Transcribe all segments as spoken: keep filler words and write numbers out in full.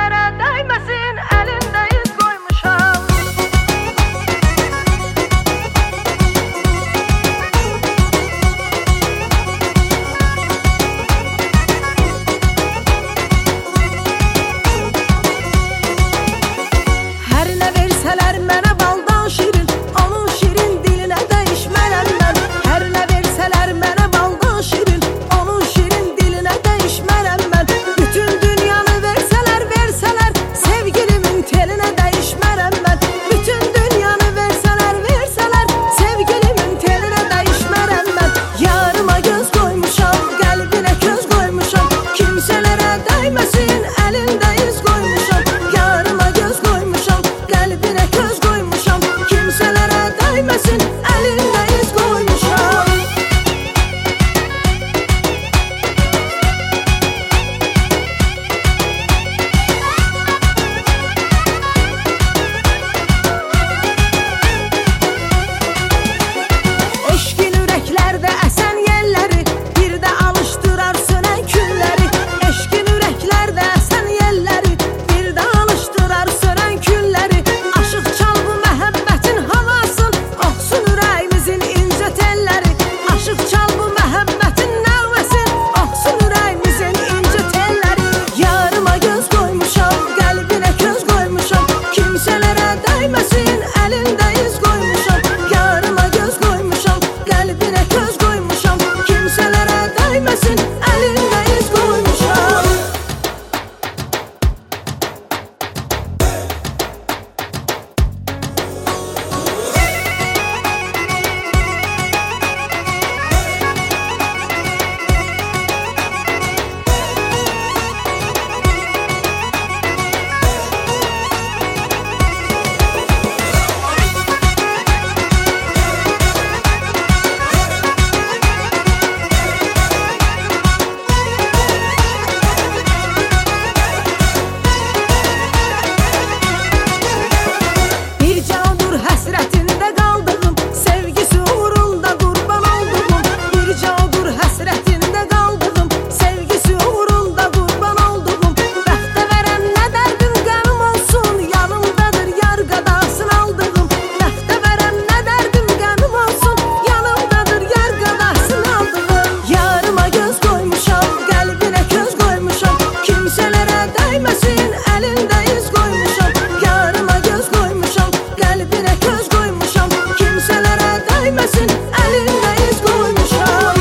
kimsələrə dəyməsin, əlində iz qoymuşam. Hər nə versələr mənə baldan şirin, onun şirin dilinə dəyişmərəm mən. Hər nə versələr mənə baldan şirin, onun şirin dilinə dəyişmərəm mən. Bütün dünyanı versələr, versələr, sevgilimin telinə dəyişmərəm mən. Bütün dünyanı versələr, versələr, sevgilimin telinə dəyişmərəm mən. Yarıma göz qoymuşam, qəlbinə köz qoymuşam, kimsələrə dəyməsin, əlində iz qoymuşam. Yarıma göz qoymuşam, qəlbinə köz qoymuşam, kimsələrə dəyməsin, əlində iz qoymuşam. Eşqin ürəklərdə əsən yelləri, bir də alışdırar sönən külləri. Eşqin ürəklərdə əsən yelləri, bir də alışdırar sönən külləri. Aşıq çal bu məhəbbətin havasın, oxsun ürəyimizin incə telləri. Aşıq çal bu məhəbbətin nəğməsin, oxsun ürəyimizin incə telləri. Yarıma göz qoymuşam, qəlbinə köz qoymuşam, kimsələrə dəyməsin, əlində iz qoymuşam. Yarıma göz qoymuşam, qəlbinə köz qoymuşam, kimsələrə dəyməsin, əlində iz qoymuşam. Bir candır həsrətində qaldığım, sevgisi uğrunda qurban olduğum. Bir candır həsrətində qaldığım, sevgisi uğrunda qurban olduğum. Bəxtə verən nə dərdim qəmim olsun, yanımdadır yar qadasını aldığım. Bəxtə verən nə dərdim qəmim olsun, yanımdadır yar qadasını aldığım. Yarıma göz qoymuşam, qəlbinə köz qoymuşam, kimsələrə dəyməsin, əlində iz qoymuşam. Yarıma göz qoymuşam, qəlbinə köz qoymuşam, kimsələrə dəyməsin, əlində iz qoymuşam.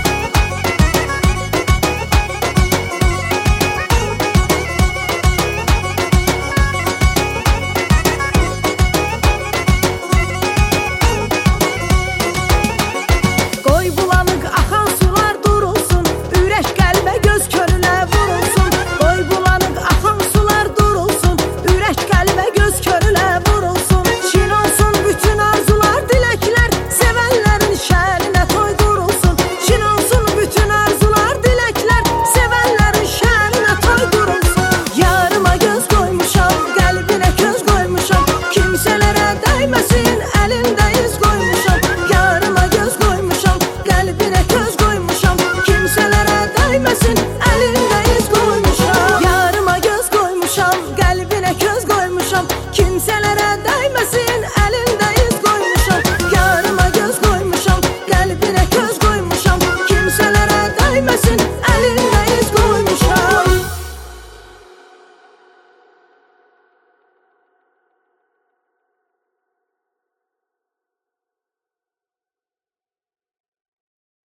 Qoy bulanıq axan sular durulsun, ürək qəlbə göz könülə vurulsun. Qoy bulanıq axan sular durulsun, ürək qəlbə göz könülə vurulsun. Çin olsun bütün arzular, diləklər, sevənlərin şəninə toy qurulsun. Çin olsun bütün arzular, diləklər, sevənlərin şəninə toy qurulsun. Yarıma göz qoymuşam, qəlbinə köz qoymuşam, kimsələrə dəyməsin, əlində iz qoymuşam. Yarıma göz qoymuşam, qəlbinə köz qoymuşam, kimsələrə dəyməsin, əlində iz qoymuşam. Yarıma göz qoymuşam,